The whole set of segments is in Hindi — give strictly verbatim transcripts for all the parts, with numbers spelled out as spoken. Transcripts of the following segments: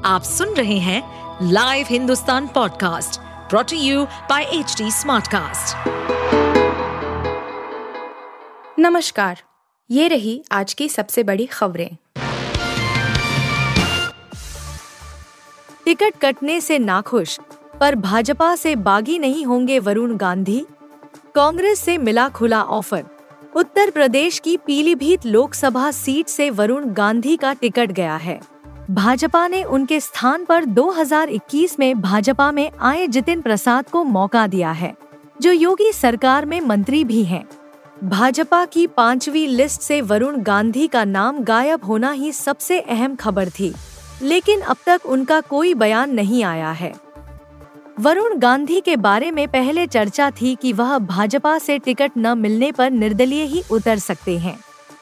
आप सुन रहे हैं live Hindustan podcast brought to you by HT Smartcast. नमस्कार, ये रही आज की सबसे बड़ी खबरें। टिकट कटने से नाखुश, पर भाजपा से बागी नहीं होंगे वरुण गांधी। कांग्रेस से मिला खुला ऑफर। उत्तर प्रदेश की पीलीभीत लोकसभा सीट से वरुण गांधी का टिकट गया है। भाजपा ने उनके स्थान पर दो हज़ार इक्कीस में भाजपा में आए जितिन प्रसाद को मौका दिया है, जो योगी सरकार में मंत्री भी हैं। भाजपा की पांचवी लिस्ट से वरुण गांधी का नाम गायब होना ही सबसे अहम खबर थी, लेकिन अब तक उनका कोई बयान नहीं आया है। वरुण गांधी के बारे में पहले चर्चा थी कि वह भाजपा से टिकट न मिलने पर निर्दलीय ही उतर सकते हैं।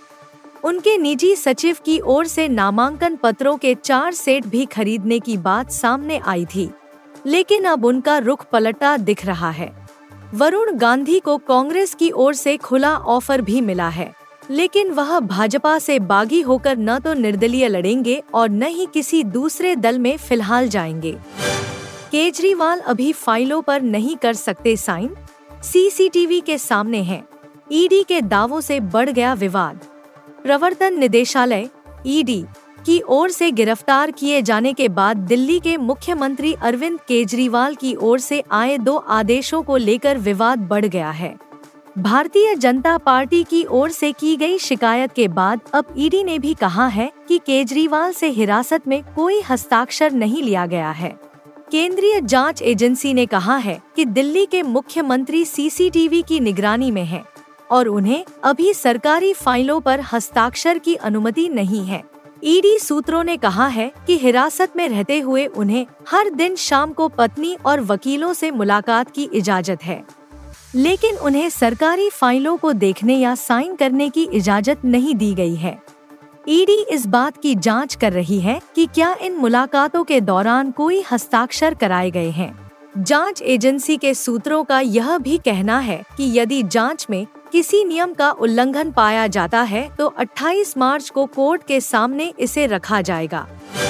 उनके निजी सचिव की ओर से नामांकन पत्रों के चार सेट भी खरीदने की बात सामने आई थी, लेकिन अब उनका रुख पलटा दिख रहा है। वरुण गांधी को कांग्रेस की ओर से खुला ऑफर भी मिला है, लेकिन वह भाजपा से बागी होकर न तो निर्दलीय लड़ेंगे और न ही किसी दूसरे दल में फिलहाल जाएंगे। केजरीवाल अभी फाइलों पर नहीं कर सकते साइन, सीसीटीवी के सामने हैं। ईडी के दावों से बढ़ गया विवाद। प्रवर्तन निदेशालय ईडी की ओर से गिरफ्तार किए जाने के बाद दिल्ली के मुख्यमंत्री अरविंद केजरीवाल की ओर से आए दो आदेशों को लेकर विवाद बढ़ गया है। भारतीय जनता पार्टी की ओर से की गई शिकायत के बाद अब ईडी ने भी कहा है कि केजरीवाल से हिरासत में कोई हस्ताक्षर नहीं लिया गया है। केंद्रीय जांच एजेंसी ने कहा है कि दिल्ली के मुख्यमंत्री सीसीटीवी की निगरानी में हैं और उन्हें अभी सरकारी फाइलों पर हस्ताक्षर की अनुमति नहीं है। ईडी सूत्रों ने कहा है कि हिरासत में रहते हुए उन्हें हर दिन शाम को पत्नी और वकीलों से मुलाकात की इजाजत है, लेकिन उन्हें सरकारी फाइलों को देखने या साइन करने की इजाजत नहीं दी गई है। ईडी इस बात की जांच कर रही है कि क्या इन मुलाकातों के दौरान कोई हस्ताक्षर कराए गए हैं। जांच एजेंसी के सूत्रों का यह भी कहना है कि यदि जांच में किसी नियम का उल्लंघन पाया जाता है तो अट्ठाईस मार्च को कोर्ट के सामने इसे रखा जाएगा।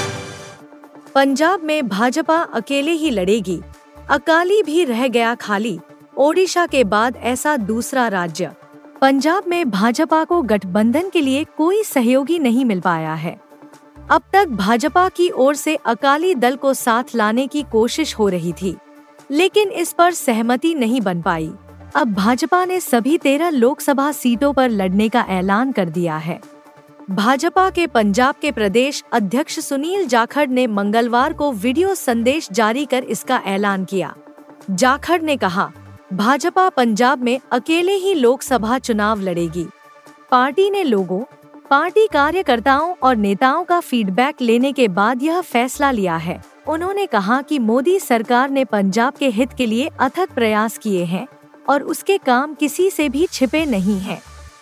पंजाब में भाजपा अकेले ही लड़ेगी, अकाली भी रह गया खाली। ओडिशा के बाद ऐसा दूसरा राज्य। पंजाब में भाजपा को गठबंधन के लिए कोई सहयोगी नहीं मिल पाया है। अब तक भाजपा की ओर से अकाली दल को साथ लाने की कोशिश हो रही थी, लेकिन इस पर सहमति नहीं बन पाई। अब भाजपा ने सभी तेरह लोकसभा सीटों पर लड़ने का ऐलान कर दिया है। भाजपा के पंजाब के प्रदेश अध्यक्ष सुनील जाखड़ ने मंगलवार को वीडियो संदेश जारी कर इसका ऐलान किया। जाखड़ ने कहा, भाजपा पंजाब में अकेले ही लोकसभा चुनाव लड़ेगी। पार्टी ने लोगों, पार्टी कार्यकर्ताओं और नेताओं का फीडबैक लेने के बाद यह फैसला लिया है। उन्होंने कहा कि मोदी सरकार ने पंजाब के हित के लिए अथक प्रयास किए हैं और उसके काम किसी से भी छिपे नहीं हैं।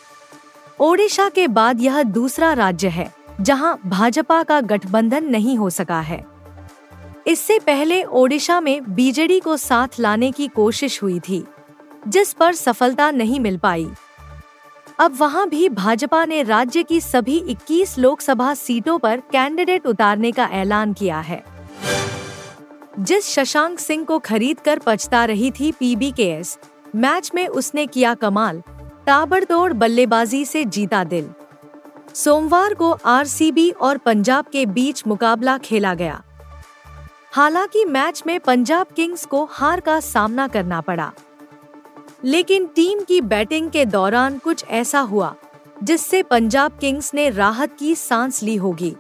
ओडिशा के बाद यह दूसरा राज्य है जहां भाजपा का गठबंधन नहीं हो सका है। इससे पहले ओडिशा में बीजेडी को साथ लाने की कोशिश हुई थी, जिस पर सफलता नहीं मिल पाई। अब वहां भी भाजपा ने राज्य की सभी इक्कीस लोकसभा सीटों पर कैंडिडेट उतारने का ऐलान किया है। जिस शशांक सिंह को खरीदकर पछता रही थी पीबीकेएस, मैच में उसने किया कमाल, ताबड़तोड़ बल्लेबाजी से जीता दिल। सोमवार को आरसीबी और पंजाब के बीच मुकाबला खेला गया। हालांकि मैच में पंजाब किंग्स को हार का सामना करना पड़ा, लेकिन टीम की बैटिंग के दौरान कुछ ऐसा हुआ जिससे पंजाब किंग्स ने राहत की सांस ली होगी।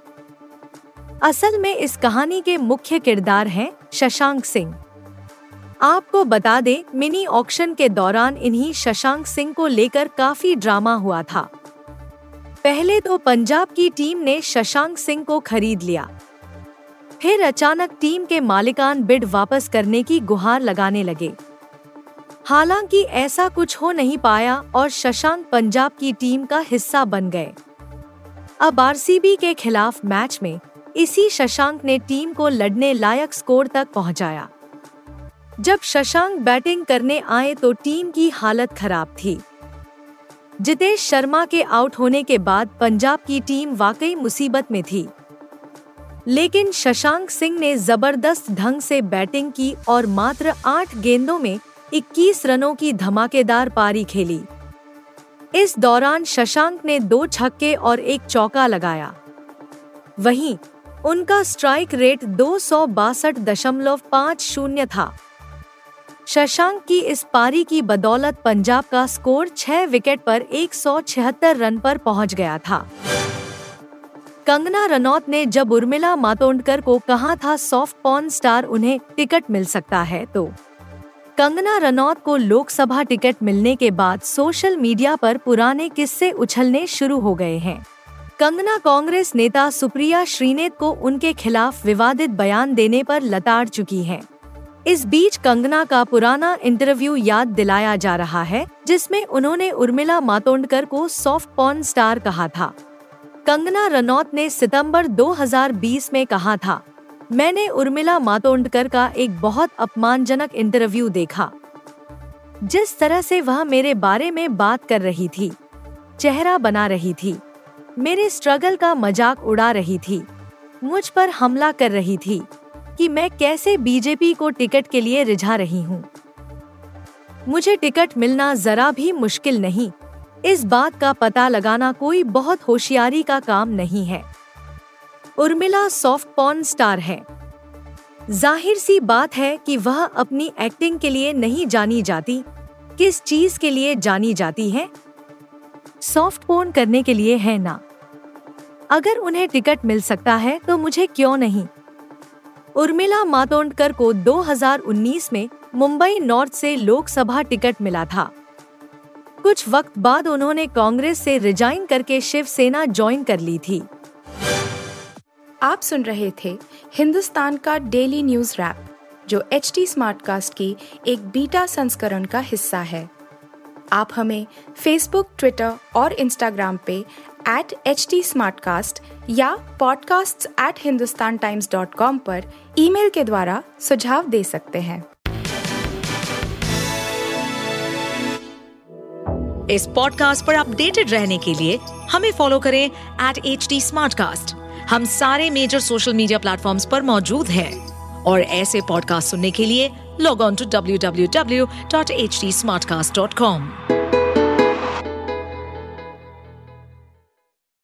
असल में इस कहानी के मुख्य किरदार हैं शशांक सिंह। आपको बता दें, मिनी ऑक्शन के दौरान इन्हीं शशांक सिंह को लेकर काफी ड्रामा हुआ था। पहले तो पंजाब की टीम ने शशांक सिंह को खरीद लिया, फिर अचानक टीम के मालिकान बिड वापस करने की गुहार लगाने लगे। हालांकि ऐसा कुछ हो नहीं पाया और शशांक पंजाब की टीम का हिस्सा बन गए। अब आरसीबी के खिलाफ मैच में इसी शशांक ने टीम को लड़ने लायक स्कोर तक पहुंचाया। जब शशांक बैटिंग करने आए तो टीम की हालत खराब थी। जितेश शर्मा के आउट होने के बाद पंजाब की टीम वाकई मुसीबत में थी। लेकिन शशांक सिंह ने जबरदस्त ढंग से बैटिंग की और मात्र आठ गेंदों में इक्कीस रनों की धमाकेदार पारी खेली। इस दौरान शशांक ने दो छक्के और एक चौका लगाया। वहीं उनका स्ट्राइक रेट दो सौ बासठ दशमलव पाँच शून्य था। शशांक की इस पारी की बदौलत पंजाब का स्कोर छह विकेट पर एक सौ छिहत्तर रन पर पहुंच गया था। कंगना रनौत ने जब उर्मिला मातोंडकर को कहा था सॉफ्ट पॉर्न स्टार उन्हें टिकट मिल सकता है, तो कंगना रनौत को लोकसभा टिकट मिलने के बाद सोशल मीडिया पर पुराने किस्से उछलने शुरू हो गए हैं। कंगना कांग्रेस नेता सुप्रिया श्रीनेत को उनके खिलाफ विवादित बयान देने पर लताड़ चुकी हैं। इस बीच कंगना का पुराना इंटरव्यू याद दिलाया जा रहा है, जिसमें उन्होंने उर्मिला मातोंडकर को सॉफ्ट पॉर्न स्टार कहा था। कंगना रनौत ने सितंबर दो हज़ार बीस में कहा था, मैंने उर्मिला मातोंडकर का एक बहुत अपमानजनक इंटरव्यू देखा। जिस तरह से वह मेरे बारे में बात कर रही थी, चेहरा बना रही थी, मेरे स्ट्रगल का मजाक उड़ा रही थी, मुझ पर हमला कर रही थी कि मैं कैसे बीजेपी को टिकट के लिए रिझा रही हूँ। मुझे टिकट मिलना जरा भी मुश्किल नहीं। इस बात का पता लगाना कोई बहुत होशियारी का काम नहीं है। उर्मिला सॉफ्ट पॉर्न स्टार है। जाहिर सी बात है कि वह अपनी एक्टिंग के लिए नहीं जानी जाती, किस चीज के लिए जानी जाती है? सॉफ्ट पॉर्न करने के लिए है ना। अगर उन्हें टिकट मिल सकता है तो मुझे क्यों नहीं? उर्मिला मातोंडकर को दो हज़ार उन्नीस में मुंबई नॉर्थ से लोकसभा टिकट मिला था। कुछ वक्त बाद उन्होंने कांग्रेस से रिजाइन करके शिवसेना ज्वाइन कर ली थी। आप सुन रहे थे हिंदुस्तान का डेली न्यूज रैप, जो एच टी स्मार्टकास्ट की एक बीटा संस्करण का हिस्सा है। आप हमें फेसबुक, ट्विटर और इंस्टाग्राम पे एट एच टी स्मार्टकास्ट या podcast at Hindustan Times dot com पर ईमेल के द्वारा सुझाव दे सकते हैं। इस पॉडकास्ट पर अपडेटेड रहने के लिए हमें फॉलो करें एट एच टी स्मार्टकास्ट। हम सारे मेजर सोशल मीडिया प्लेटफॉर्म्स पर मौजूद हैं और ऐसे पॉडकास्ट सुनने के लिए log on to W W W dot H T Smartcast dot com.